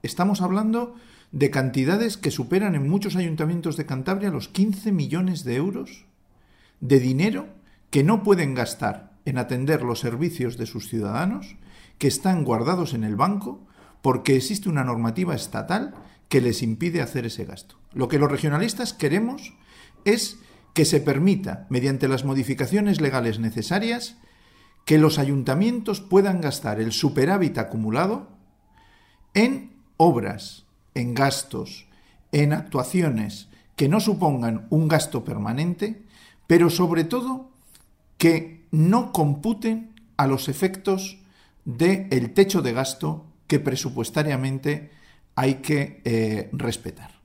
estamos hablando de cantidades que superan en muchos ayuntamientos de Cantabria los 15 millones de euros de dinero que no pueden gastar en atender los servicios de sus ciudadanos, que están guardados en el banco porque existe una normativa estatal que les impide hacer ese gasto. Lo que los regionalistas queremos es que se permita, mediante las modificaciones legales necesarias, que los ayuntamientos puedan gastar el superávit acumulado en obras, en gastos, en actuaciones que no supongan un gasto permanente, pero sobre todo que no computen a los efectos del techo de gasto que presupuestariamente hay que respetar.